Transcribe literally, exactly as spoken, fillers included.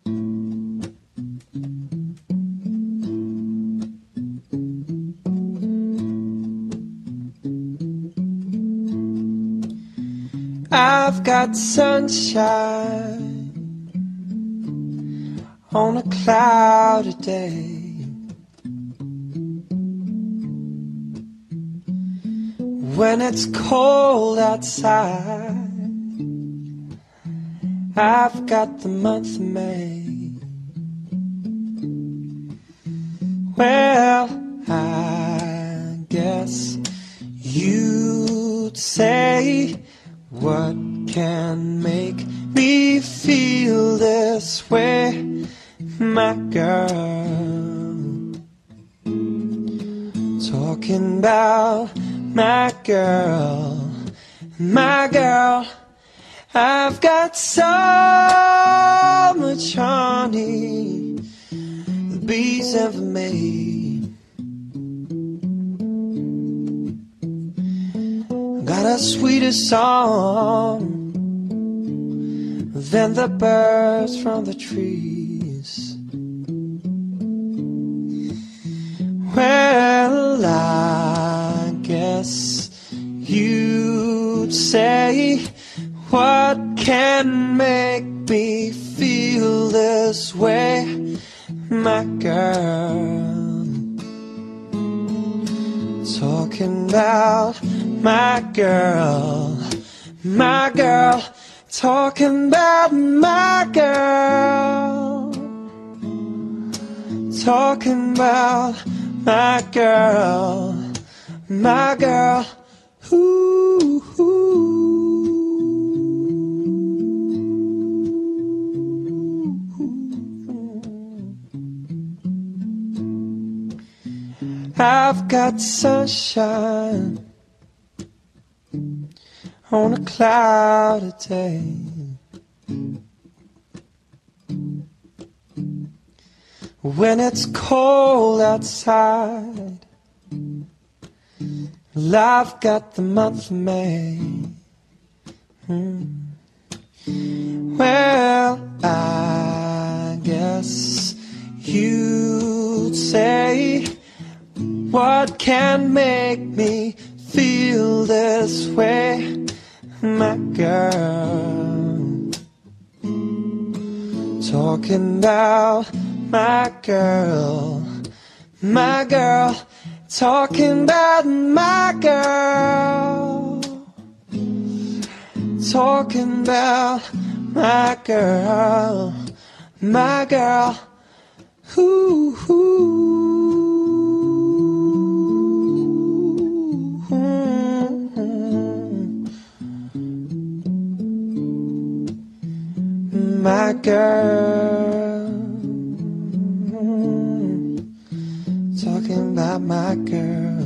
I've got sunshine on a cloudy day. When it's cold outside, I've got the month of May. Well, I guess you'd say, what can make me feel this way, my girl? Talking about my girl, my girl. I've got so much honey the bees ever made. Got a sweeter song than the birds from the trees. Well, I guess you'd say, what can make me feel this way, my girl? Talking about my girl, my girl. Talking about my girl. Talking about my girl, my girl. Ooh, ooh. I've got sunshine on a cloudy day. When it's cold outside, well, I've got the month of May. Mm. Well, I guess you'd say, what can make me feel this way, my girl? Talking about my girl, my girl. Talking about my girl. Talking about my girl, my girl. Ooh, ooh. My girl, talking about my girl.